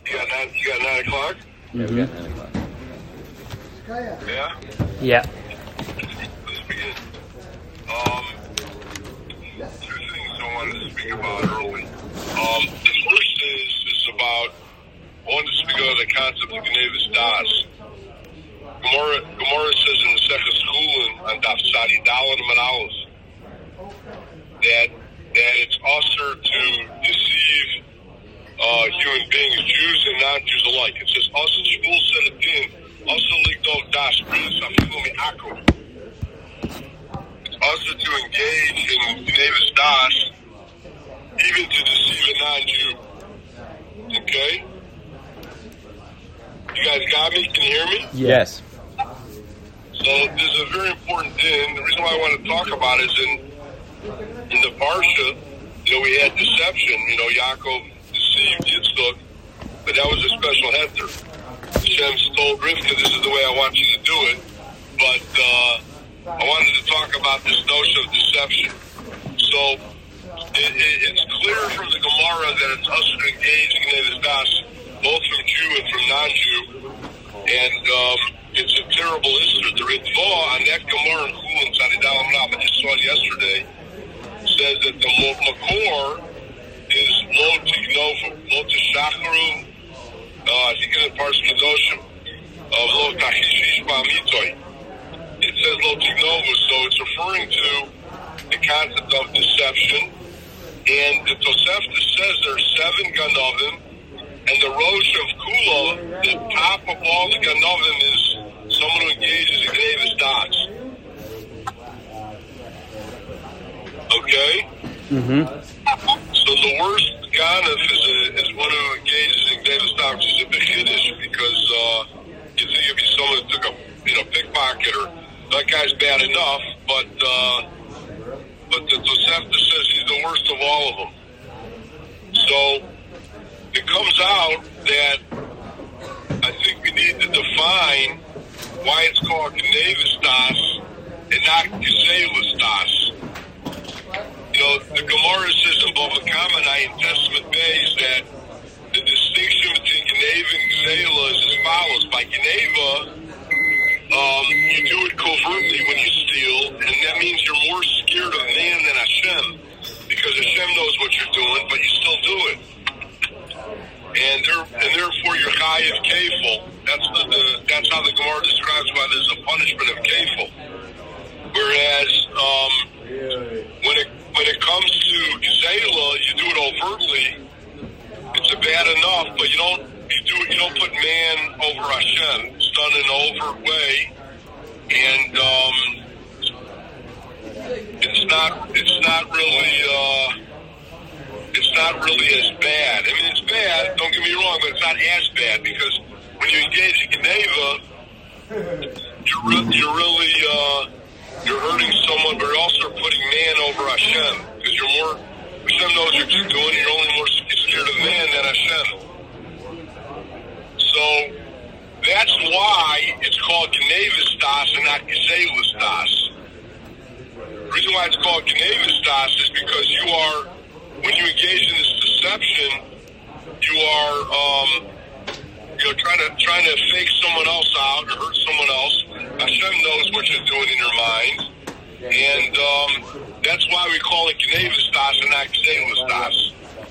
You got 9 o'clock? Yeah, we got 9 o'clock. Yeah? Yeah. Let's begin. Two things I wanted to speak about early. The first is about, I wanted to speak about the concept of Gnevis Das. Gemara says in the Second Schulin on Daf Sadi Dalin Manalis that it's usher to deceive human beings, Jews and non-Jews alike. It says, "Also, Shmuel said it in, also ligdov das bris afilumi akum." It's also to engage in Gnevis das, even to deceive a non-Jew. Okay? You guys got me? Can you hear me? Yes. So this is a very important thing. The reason why I want to talk about it is in the Parsha, we had deception. Yaakov deceived Yitzchak, but that was a special heter. Hashem told Rivka, "This is the way I want you to do it." But I wanted to talk about this notion of deception. So it's clear from the Gemara that it's us to engage in Gnevis Das, both from Jew and from non-Jew, and it's a terrible issue. The Ritva on that Gemara in Chulin Tzadidalam Rav, I just saw it yesterday, says that the Makor is Lo Tignovu, Lo Tishacharu, I think in the parts of Nedoshim, of Lo Tachishish Ba'amitoi. It says Lo Tignovu, so it's referring to the concept of deception. And the Tosefta says there's 7 Ganovim, and the Rosh of Kula, the top of all the Ganovim, is someone who engages in Gnevis Das. Okay? Mm-hmm. So the worst Ganav is one who engages in Gnevis Das, which is a big Kiddush, because you think it'd be someone who took a pickpocket, or that guy's bad enough, but the Tosefta says he's the worst of all of them. So it comes out that I think we need to define why it's called Gnevis Das and not Gezelus Das. The Gemara says in Bava Kama in Testament Bays that the distinction between Gneva and Gezela is as follows. By Gneva, you do it covertly when you steal, and that means you're more scared of man than Hashem, because Hashem knows what you're doing, but you still do it. And therefore you're chayiv kefil. That's how the Gemara describes why there's a punishment of kefil. Whereas when it comes to Gezela, you do it overtly. It's a bad enough, but you don't put man over Hashem. It's done in an overt way, and it's not really as bad. I mean, it's bad. Don't get me wrong, but it's not as bad, because when you engage in Gneva, you're hurting someone, but you're also putting man over Hashem, because Hashem knows what you're doing. You're only more scared of man than Hashem. So that's why it's called Gnevis Das and not Gezelus Das. The reason why it's called Gnevis Das is because when you engage in this deception, you are trying to fake someone else out or hurt someone else. Hashem knows what you're doing in your mind, and that's why we call it Gnevis Das and not Gezelus Das.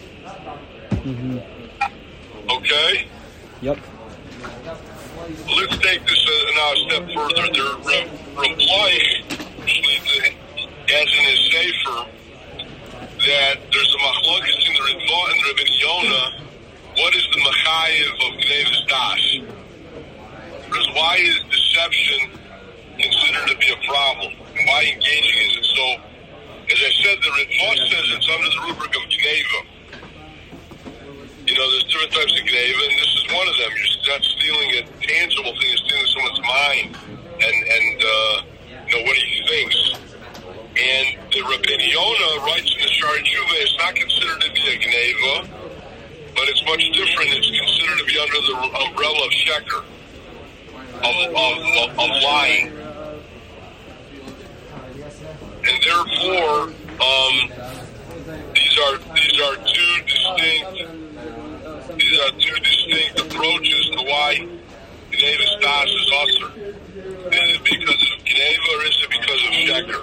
Mm-hmm. Okay? Yep. Let's take this now a step further. Rav Bleich has in his Sefer that there's a machlokes in the Ritva and Rabbi Yonah. What is the machayev of Gnevis Das? Because why is deception considered to be a problem? Why engaging is it? So, as I said, the Ritva says it's under the rubric of Gneva. There's different types of Gneva, and this is one of them. You're not stealing a tangible thing, you're stealing someone's mind and what he thinks. And the Rabbi Yonah writes in the Shari Tshuva, it's not considered to be a Gneva, but it's much different. It's considered to be under the umbrella of sheker, of lying. And therefore, these are two distinct these are two distinct approaches to why Gneva Stas is usher. Is it because of Gneva or is it because of Sheker?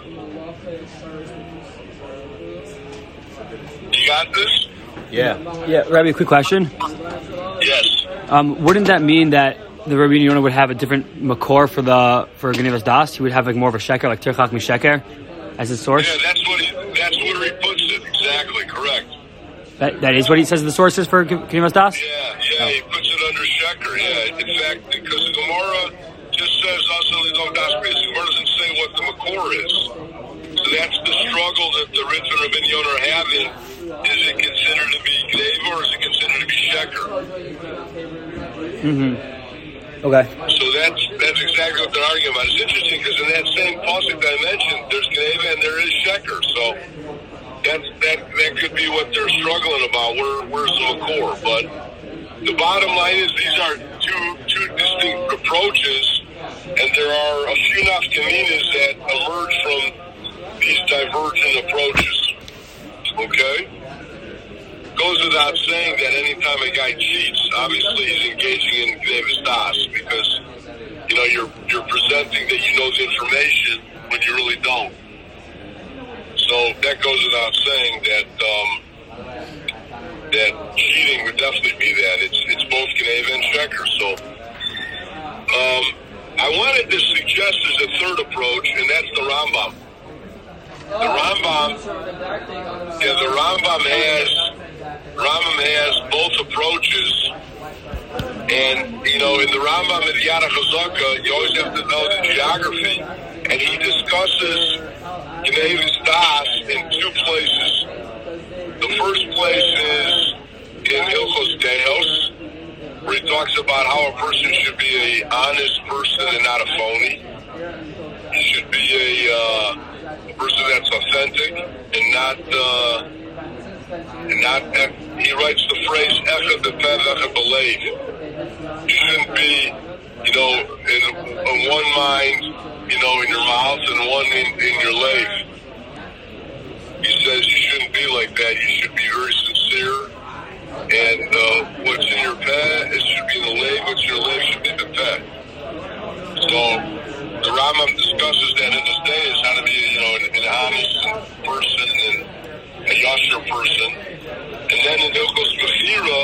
You got this? Yeah. Rabbi, quick question. Yes. Wouldn't that mean that the Rabbi Yonah would have a different makor for Gneva Das? He would have like more of a sheker, like Tirchak Misheker, as his source. Yeah, that's where he puts it. Exactly correct. That is what he says the source is for Gneva Das? Yeah, he puts it under sheker. Yeah, in fact, because the Gemara just says also the Das Beis. The Gemara doesn't say what the makor is. So that's the struggle that the Ritz and Rabbi Yonah are having. Is it considered to be Gneva or is it considered to be sheker? Mm-hmm. Okay. So that's exactly what they're arguing about. It's interesting because in that same pasuk that I mentioned, there's Gneva and there is sheker. So that could be what they're struggling about. Where's the makor? But the bottom line is these are two distinct approaches, and there are a few nafkaminas that emerge from these divergent approaches. Okay? Goes without saying that anytime a guy cheats, obviously he's engaging in Gneva Das because you're presenting that you know the information when you really don't. So that goes without saying that cheating would definitely be that. It's both Gneva and sheker. So I wanted to suggest as a third approach, and that's the Rambam. The Rambam has both approaches, and in the Rambam at Yad HaChazaka, you always have to know the geography, and he discusses Gneva Das in two places. The first place is in Hilchos Deos, where he talks about how a person should be an honest person and not a phony. He should be a person that's authentic and not. He writes the phrase "Echad b'peh, echad b'leiv." You shouldn't be, in one mind, in your mouth and one in your leg. He says you shouldn't be like that. You should be very sincere. And what's in your peh, it should be in the leg. What's in your leg should be the peh. So the Rambam discusses that in this day is how to be, an honest person and a yasher person. And then in Hilchos Mechira,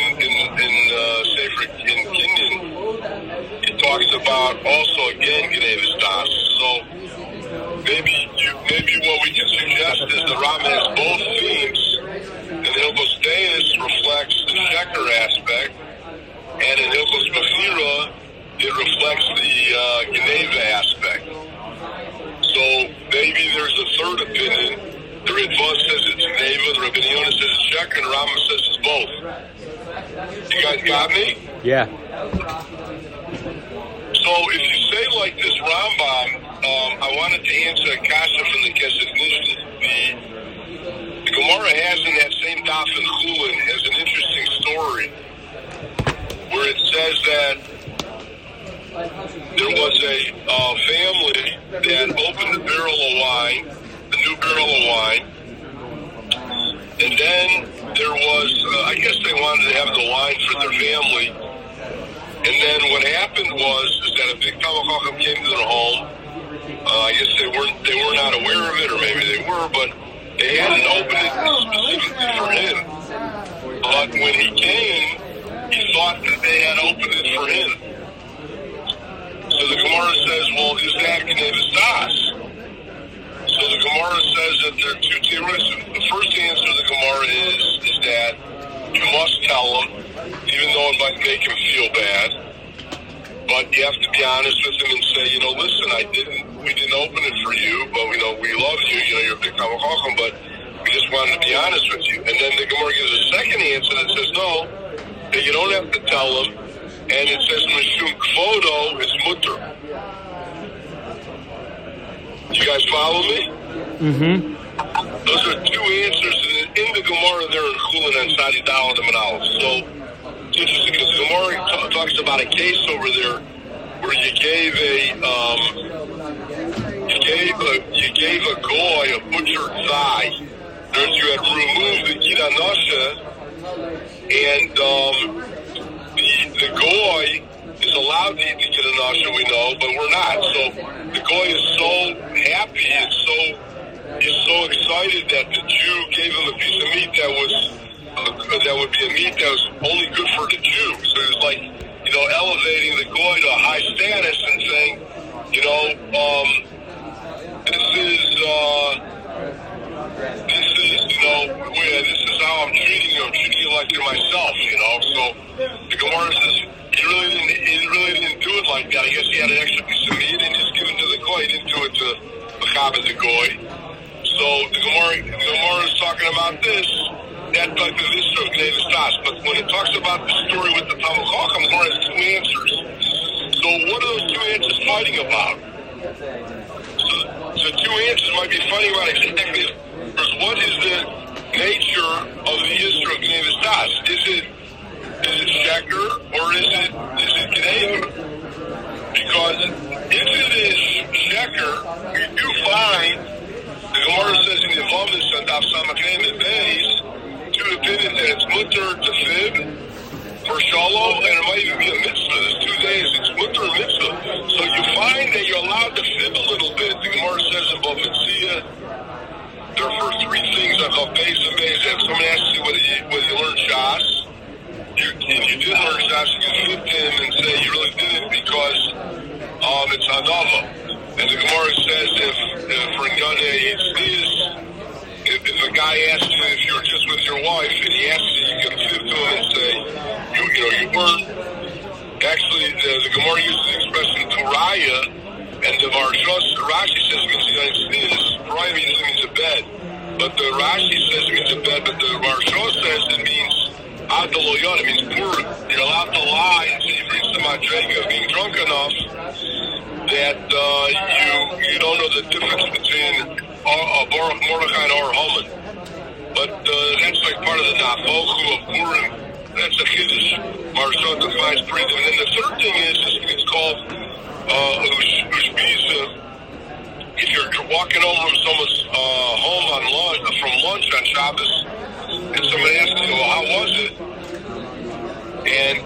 in Kinyan, he talks about also again Gneva Das. So maybe what we can suggest is the Rambam has both themes. And Hilchos Deis reflects the sheker aspect, and in Hilchos Mechira, it reflects the Gneva aspect. So maybe there's a third opinion. The Ritva says it's Gneva, the Rabbi Yonah says it's sheker, and the Rambam says it's both. You guys got me? Yeah. So if you say like this Rambam, I wanted to answer a kasha from the Kesef Mishnah. The Gemara has in that same Daf in Chulin has an interesting story where it says that there was a family that opened a barrel of wine, a new barrel of wine, and then there was, I guess they wanted to have the wine for their family. And then what happened was that a big Talmid Chacham came to their home. I guess they were not aware of it, or maybe they were, but they hadn't opened it specifically for him. But when he came, he thought that they had opened it for him. So the Gemara says, well, is that Gneva Das? So the Gemara says that there are two theories. The first answer to the Gemara is that you must tell him, even though it might make him feel bad. But you have to be honest with him and say, listen, we didn't open it for you, but we love you, you're a big Talmid Chacham, but we just wanted to be honest with you. And then the Gemara gives a second answer that says, no, that you don't have to tell him, and it says, Mishum Kvodo is mutter. You guys follow me? Mm-hmm. Those are two answers in the Gemara there in Chulin and Sadi Dalet and Aleph. So it's interesting because the Gemara talks about a case over there where you gave a goy a butchered thigh. You had removed the kidanasha, And the goy is allowed to get a nasha, we know, but we're not. So the goy is so happy and he's so excited that the Jew gave him a piece of meat that would be a meat that was only good for the Jew. So it was like, elevating the goy to a high status and saying, this is how I'm treating you. I'm treating you like you're myself, So the Gemara says he really didn't do it like that. I guess he had an extra piece of meat and just given to the goy. He didn't do it to Mechaber the goy. So the Gemara is talking about this, that type of Isra of Gnevis Das. But when it talks about the story with the Talmud Chacham, the Gemara has two answers. So what are those two answers fighting about? So two answers might be fighting about exactly first, what is the nature of the Isra of Gnevis Das? Is it sheker or is it Gneva? Because if it is sheker, we do find the Gemara says in the Yevamos and Daf Samachem and Beis, two opinions that it's mutter to fib for shalom, and it might even be a mitzvah. There's 2 days, it's mutter or mitzvah. So you find that you're allowed to fib a little bit. The Gemara says in Bava Metzia, there are first three things I call base and base. If someone asks you whether you learn Shas, if you did learn Shas, you can flip him and say you really didn't because it's Hadava. And the Gemara says if for Yoneh if a guy asks you if you're just with your wife and he asks you, you can flip to him and say, you weren't. Actually, the Gemara uses the expression Turaya, and the Rashi says it means Yoneh Sneeze. Turaya means a bed. But the Rashi says it means a bed, but the Maharsha says it means Adaloyon, it means Purim. You're allowed to lie and say you've reached the Madrega of being drunk enough that you don't know the difference between Baruch Mordechai and Or Haman. But that's like part of the Nafochu of Purim. That's a Chiddush. Maharsha defines three. And then the third thing is it's called Ushbiza. If you're walking home from someone's home from lunch on Shabbos, and somebody asks you, well, how was it? And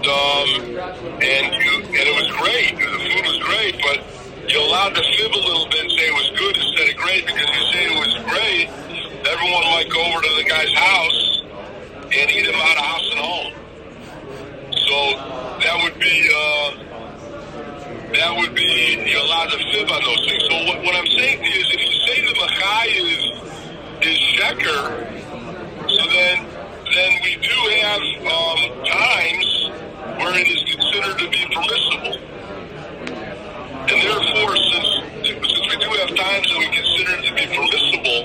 it was great. The food was great, but you're allowed to fib a little bit and say it was good instead of great, because if you say it was great, everyone might go over to the guy's house and eat him out of house and home. So that would be you're allowed to fib on those things. So what I'm saying to you is, if you say the Machai is sheker, so then we do have times where it is considered to be permissible. And therefore, since we do have times that we consider it to be permissible,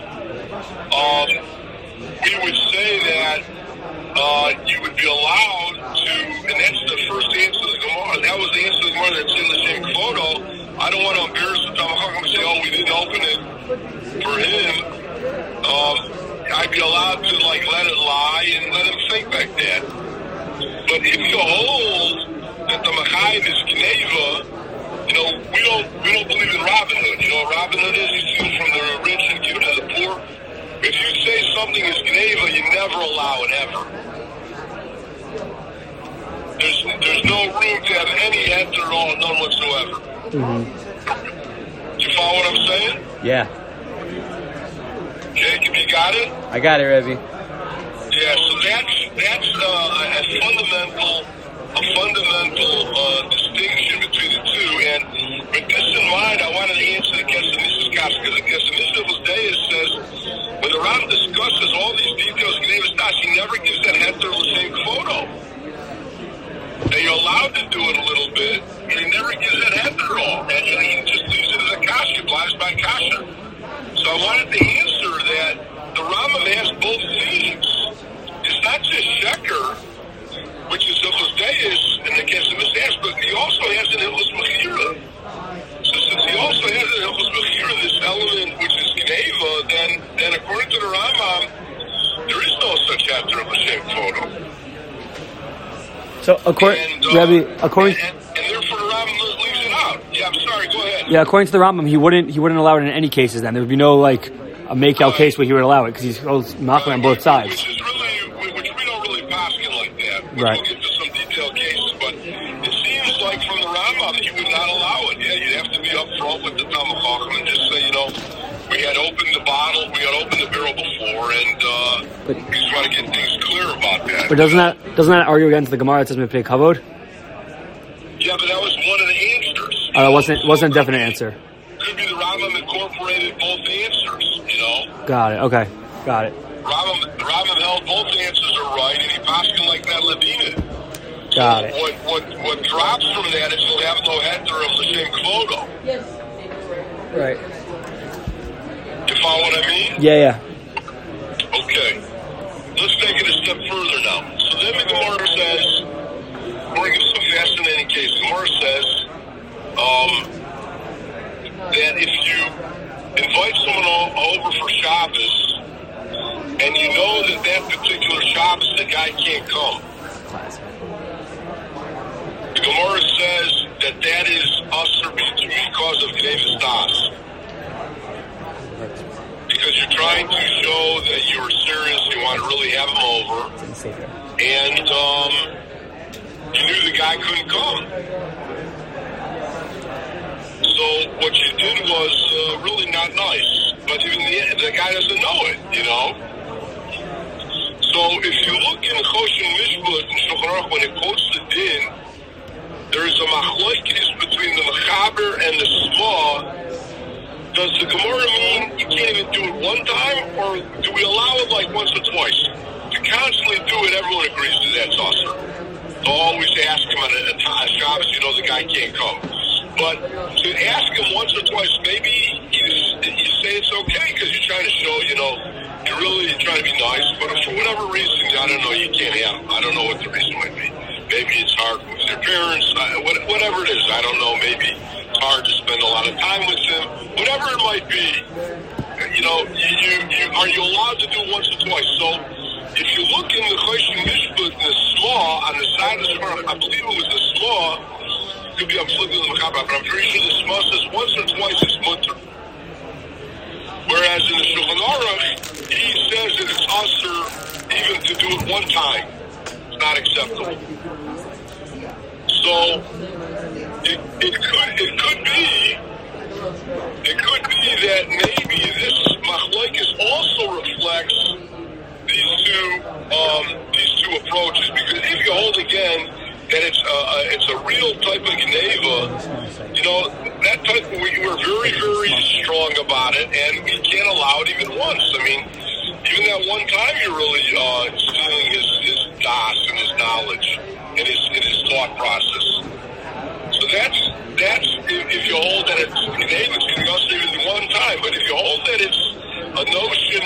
we would say that you would be allowed to, and that's the first answer to the Gemara. That was the answer to the Gemara that's in the same photo. I don't want to embarrass the Talmud Chacham and say, we didn't open it for him. I'd be allowed to let it lie and let him think like that. But if you hold that the Machayim is Gneva, we don't believe in Robin Hood. Robin Hood is you steal from the rich and give to the poor. If you say something is Gneva, you never allow it ever. There's no room to have any heter at all, none whatsoever. Mm-hmm. You follow what I'm saying? Yeah. Jacob, you got it? I got it, Rebbe. Yeah, so that's a fundamental distinction between the two. And with this in mind, I wanted to answer the Kesanisis Kash, because the Kesanisis Deis says, when the Ram discusses all these details, he never gives that heter l'shem photo. And you're allowed to do it a little bit, but he never gives that heter at all. And he just leaves it as a kasha, applies by kasha. So I wanted to answer that the Rambam has both themes. It's not just sheker, which is Hilchos Deis, and the Kesanisis aspect, he also has an Hilchos Mechira. So since he also has an Hilchos Mechira, this element which is Gneva, then according to the Rambam, there is no such heter of the same photo. So according and therefore the Rambam leaves it out. Yeah, I'm sorry. Go ahead. Yeah, according to the Rambam, he wouldn't allow it in any cases. Then there would be no a make-out case where he would allow it, because he's machmir on both sides. Which we don't really paskin like that. which we'll get to some detailed cases. But it seems like from the Rambam that you would not allow it. Yeah, you'd have to be upfront with the Talmud Chacham and just say, we had opened the bottle, we had opened the barrel before, and we just want to get things clear about that. But doesn't that argue against the Gemara that says Mipnei Kavod? Yeah, but that was one of the answers. It wasn't a definite answer. Could be the Rambam incorporated both answers, Got it. Okay. Got it. Rambam held both answers are right, and he paskin like that Ladina. Got it. What drops from that is you'll have no heter of the same kvodo. Yes. Right. You follow what I mean? Yeah. Okay. Let's take it a step further now. So then the Gemara says, we're going to some fascinating case. The Gemara says that if you invite someone over for Shabbos, and you know that particular Shabbos the guy can't come, the Gemara says that is usher because of Gnevis Das. Because you're trying to show that you're serious, you want to really have him over, and you knew the guy couldn't come. So what you did was really not nice, but even the guy doesn't know it, So if you look in Choshen Mishpat and Shulchan Aruch, when it quotes the din, there is a machlokes between the Mechaber and the Sma. Does the Gemara mean you can't even do it one time, or do we allow it like once or twice? To constantly do it, everyone agrees that that's usher. They'll always ask him on a Shabbos, the guy can't come. But to ask him once or twice, maybe you say it's okay because you're trying to show, you're really trying to be nice. But if for whatever reason, I don't know, you can't have him. I don't know what the reason might be. Maybe it's hard with their parents, whatever it is. I don't know, maybe it's hard to spend a lot of time with them. Whatever it might be, are you allowed to do it once or twice? So if you look in the Choshen Mishpat, the Sma, on the side of the Shulchan, I believe it was the Sma, could be I'm flipping the Mechaber, but I'm pretty sure the Sma says once or twice is mutter. Whereas in the Shulchan Aruch, he says that it's usher even to do it one time. It's not acceptable. So it could be that maybe this machlokes also reflects these two approaches, because if you hold again that it's a real type of Geneva, that type of, we're very, very strong about it, and we can't allow it even once. I mean, even that one time you're really stealing his das and his knowledge and his thought process. So that's if you hold that it's Geneva, it's going to go even one time. But if you hold that it's a notion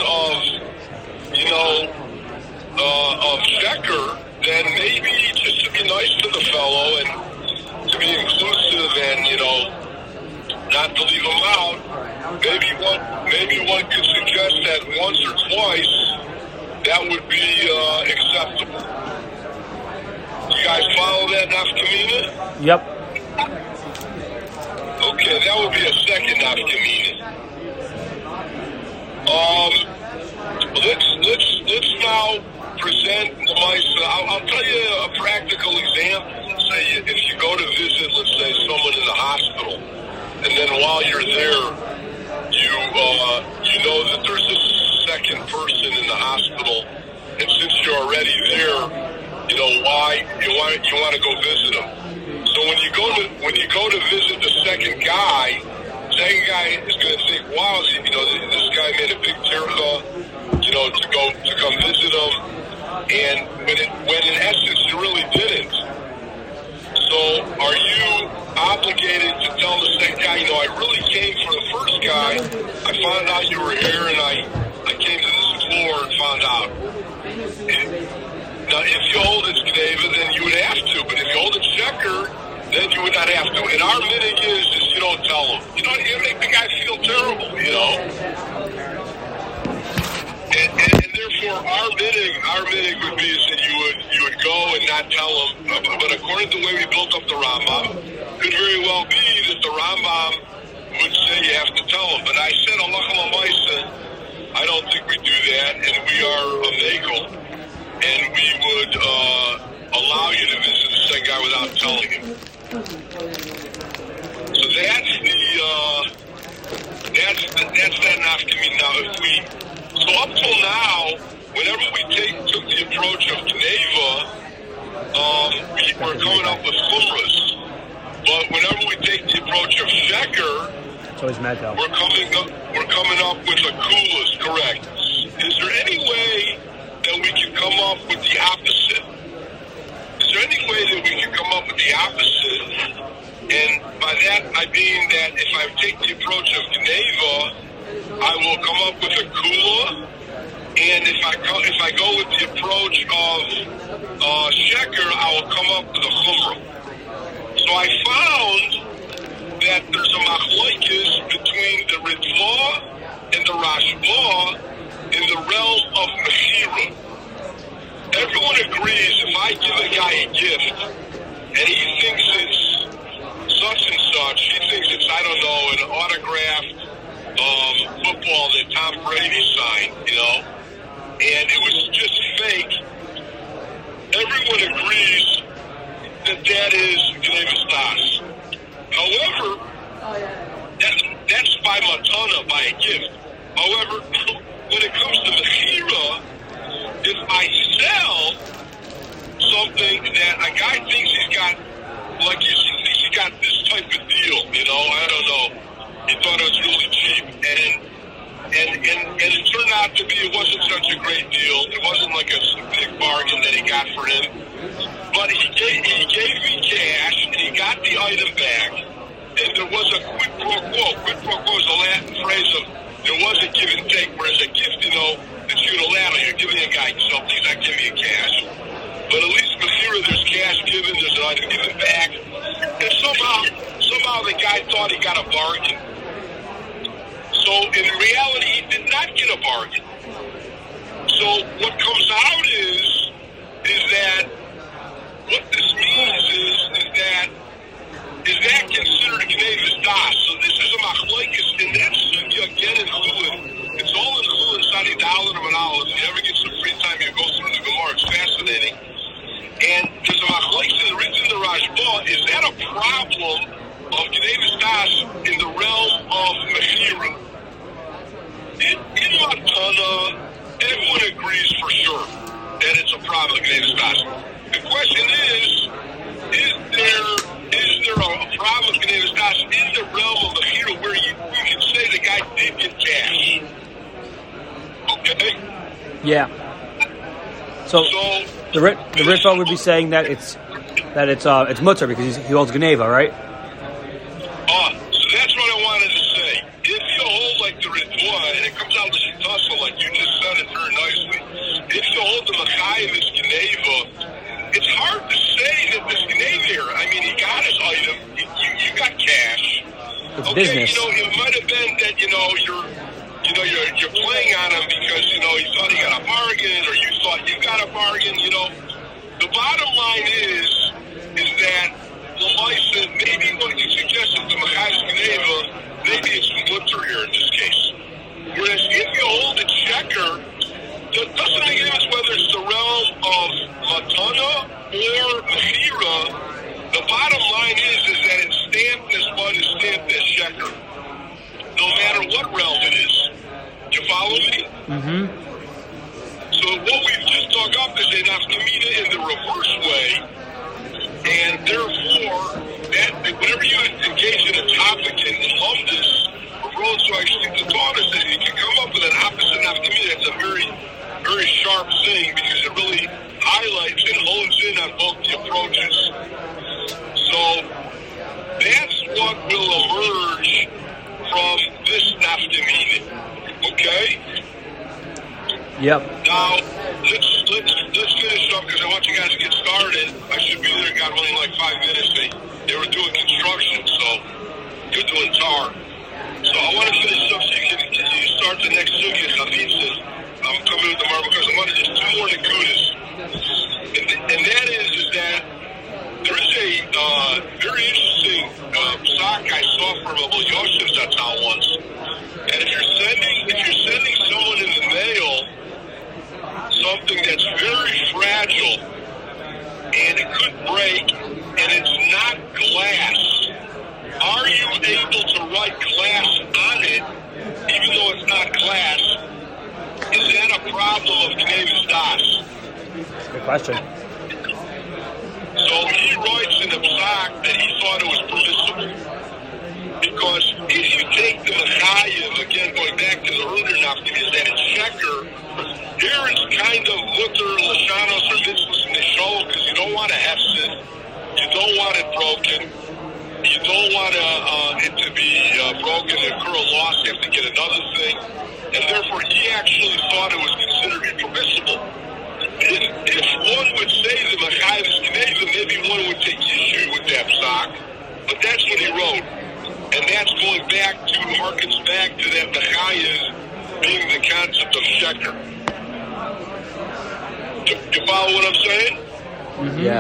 of sheker, then maybe just to be nice to the fellow and to be inclusive and, not to leave him out, maybe one could suggest that once or twice that would be acceptable. You guys follow that, Nafkamina? Yep. Okay, that would be a second Nafkamina. Let's now present the mice. I'll tell you a practical example. Say if you go to visit, let's say, someone in the hospital, and then while you're there, you know that there's a second person in the hospital, and since you're already there, why you want to go visit them. So when you go to visit the second guy is going to think, wow, this guy made a big tircha, to come visit him, and when in essence you really didn't. So are you obligated to tell the second guy, I really came for the first guy, I found out you were here, and I came to this floor and found out. Now, if you hold it Geneva, then you would have to, but if you hold it sheker, then you would not have to. And our minig is you don't tell him. You make the guy feel terrible, And therefore, our minig would be is that you would go and not tell him. But according to the way we built up the Rambam, could very well be that the Rambam would say you have to tell him. But I said Allah Lamaisa, I don't think we do that, and we are a megal, and we would allow you to visit the second guy without telling him. So that's that nafkamina. Now, so up till now, whenever we took the approach of Geneva, we're coming up with chumras. But whenever we take the approach of sheker, it's always metal. We're coming up with a kulas. Correct. Is there any way that we can come up with the opposite? Is there any way that we can come up with the opposite? And by that, I mean that if I take the approach of Geneva, I will come up with a kula. And if I go with the approach of sheker, I will come up with a chumrah. So I found that there's a machlokes between the Ritva and the Rashba in the realm of mechira. Everyone agrees if I give a guy a gift and he thinks it's such and such, he thinks it's, I don't know, an autographed football that Tom Brady signed, and it was just fake, everyone agrees that is Gnevis Das. However, that's by matana, by a gift. However, when it comes to mechira, if I sell something that a guy thinks he's got, like he thinks he got this type of deal, I don't know, he thought it was really cheap, and it turned out to be, it wasn't such a great deal. It wasn't like a big bargain that he got for him. But he gave me cash, and he got the item back, and there was a quid pro quo. Quid pro quo is a Latin phrase of there was a give and take, whereas a gift, it's unilateral. You're giving a guy something, he's not giving you cash. But at least Mechira, there's cash given, there's an item given back. And somehow the guy thought he got a bargain. So in reality, he did not get a bargain. So what comes out is that what this means is that considered a Gnevis Das? So this is a machlokes, and that's sugya again in Chulin. It's all in Chulin, Sadi Dalin and Manalas. If you ever get some free time, you go through the Gemara. It's fascinating. And there's a machlokes in the Ritz and the Rashba. Is that a problem of Gnevis Das in the realm of mechira? In Matana, everyone agrees for sure that it's a problem of Gnevis Das. The question is there a problem of Gnevis Das in the realm of mechira where you can say the guy did get cash? Okay. Yeah. So the Ritva would be saying that it's mutter because he holds Geneva, right? So that's what I wanted to say. If you hold like the Ritva, and it comes out to Shitasa, like you just said it very nicely, if you hold the Machayev Geneva, it's hard to say that this Geneva here, I mean, he got his item, you got cash. It's business. It might have been that, you're playing on him because, you thought he got a bargain or you thought you got a bargain, The bottom line is that Lamaisa, maybe what you suggested to Machayev Geneva, maybe it's mutter here in this case. Whereas if you hold a checker, it doesn't make any difference whether it's the realm of Matana or Mechira. The bottom line is that it's stamped as one is stamped as sheker. No matter what realm it is. You follow me? Mm-hmm. So what we've just dug up is a nafkamina in the reverse way. And therefore, that whenever you engage in a topic in Lumdus, or Road so I think the thought is that you can come up with an opposite nafkamina. That's a very, very sharp thing because it really highlights and hones in on both the approaches. So that's what will emerge from this nafkamina. Okay? Yep. Now, let's finish up because I want you guys to get started. I should be there. Got only like 5 minutes. They were doing construction, so good doing tar. So I want to finish up so you start the next sugya, Chavitzin. I'm coming with the marble because I wanted just 2 more nakudas. And that is that there is a very interesting sock I saw from a Yosef Zatzal once. And if you're sending someone in the mail something that's very fragile, and it could break, and it's not glass. Are you able to write glass on it, even though it's not glass? Is that a problem of Gnevis Das? Good question. So he writes in the psak that he thought it was permissible. Because if you take the Mechayev, again, going back to the earlier nafkim, is that it's sheker, here it's kind of mutter, lashanos, or mitzvahs in the show, because you don't want to hefsid, you don't want it broken, you don't want it to be broken and incur a loss, you have to get another thing, and therefore he actually thought it was considered permissible. If one would say the Mechayev is Gneva, maybe one would take issue with that psak, but that's what he wrote. And that's going back to, harkens back to that Mechayev being the concept of sheker. You follow what I'm saying? Mm-hmm. Yeah.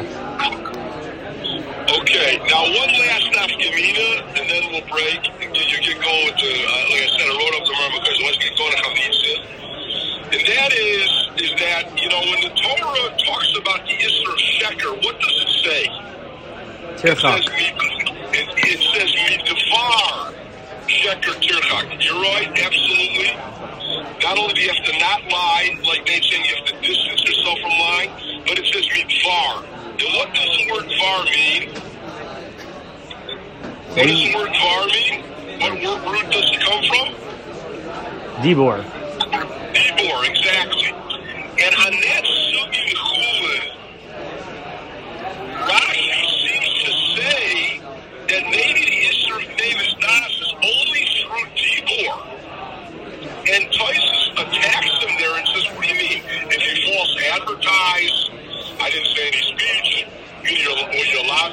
Okay, now one last nafkamina, and then we'll break. You get going with the, like I said, I wrote up the Rambam because let's get going to Chavnitza. And that is that, you know, when the Torah talks about the Isser of sheker, what does it say? Tirchak. It says midvar sheker tirchak. You're right, absolutely. Not only do you have to not lie, like they say you have to distance yourself from lying, but it says midvar. And what does the word var mean? What does the word var mean? What word root does it come from? Dibor. Dibor, exactly. And on that sugi chulin, Rashi seems to say that maybe the Isser of Gnevis Das is only through Dibor. And Taisus attacks him there and says, what do you mean? If you false advertise, I didn't say any speech, you're allowed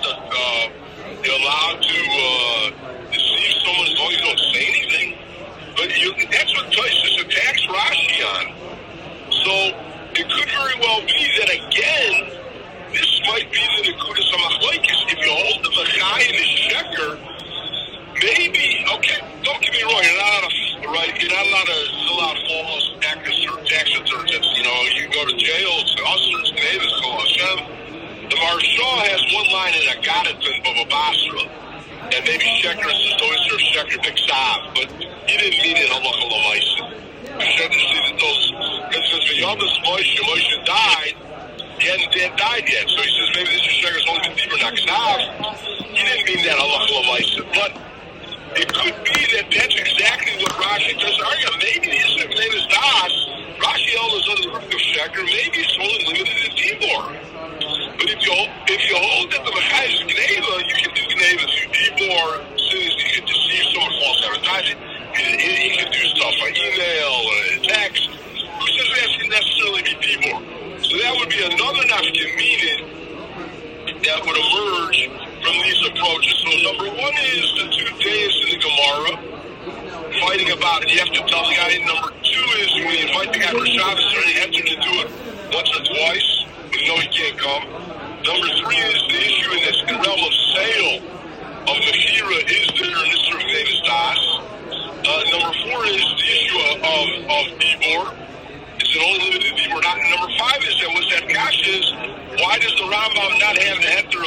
to deceive someone as long as you don't say anything. But that's what Taisus attacks Rashi on. So it could very well be that, again, this might be the Nekudas HaMachlokes. If you hold the Mechayev as sheker, maybe, okay, don't get me wrong, you're not allowed to fill out false tax returns. You know, you go to jail, it's Usher, it's Gnevis, Kol Hashem. The Maharsha has one line in a Gadatin of a Basra, and maybe sheker says, no, it's your sheker b'ksav, but he didn't mean it halacha l'maisa. You should see that those, because since Moshe died, he hadn't died yet, so he says maybe this is sheker is only been deeper naksav. He didn't mean that halacha l'maisa, but it could be that that's exactly what Rashi does argue. Maybe the Isser of Gnevis Das, Rashi held is under the roof of sheker, maybe it's only limited to Dibor. But if you hold that the Mechayev is Gneva, you can do Gneva through Dibor, since you can deceive someone, false advertising. You can do stuff by email or text. Who says it has to necessarily be Dibor? So that would be another nafkamina that would emerge from these approaches. So number one is the 2 days in the Gemara, fighting about it. You have to tell the guy. Number two is when you invite the guy for Shabbos, you have to do it once or twice. You know he can't come. Number three is the issue in this realm of sale of Mechira. Is there an Isser of Gnevis Das? Number four is the issue of Dibor. Is it only limited to Dibor? Not. Number five is that was that Kash is why does the Rambam not have the heter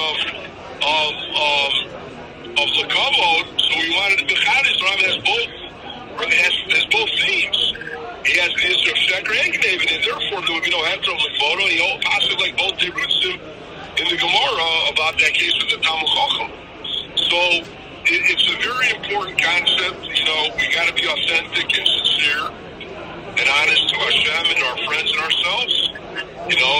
of the Kavod? So we wanted to be Chadis. The Rambam has both themes. He has the Isser of sheker and Gneva, and therefore there would be no heter of the photo. He also like both Derutzim in the Gemara about that case with the Talmud Chacham. So it's a very important concept. You know, we got to be authentic and sincere and honest to Hashem and our friends and ourselves. You know,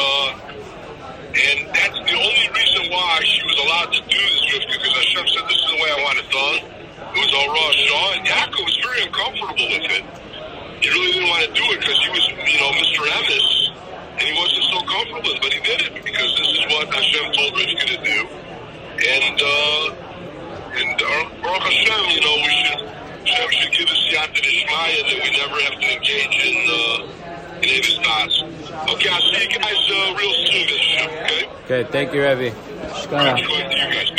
and that's the only reason why she was allowed to do this with, because Hashem said this is the way I want it done. It was all Rosh Hashanah, and Yaakov was very uncomfortable with it. He really didn't want to do it because he was, you know, Mr. Emes, and he wasn't so comfortable with it, but he did it because this is what Hashem told Rivka to do. And Baruch Hashem, you know, Hashem should give us Yata D'Shmaya that we never have to engage in Gnevis Das. Okay, I'll see you guys real soon, okay? Okay, thank you, Rebbe. Congratulations to you guys.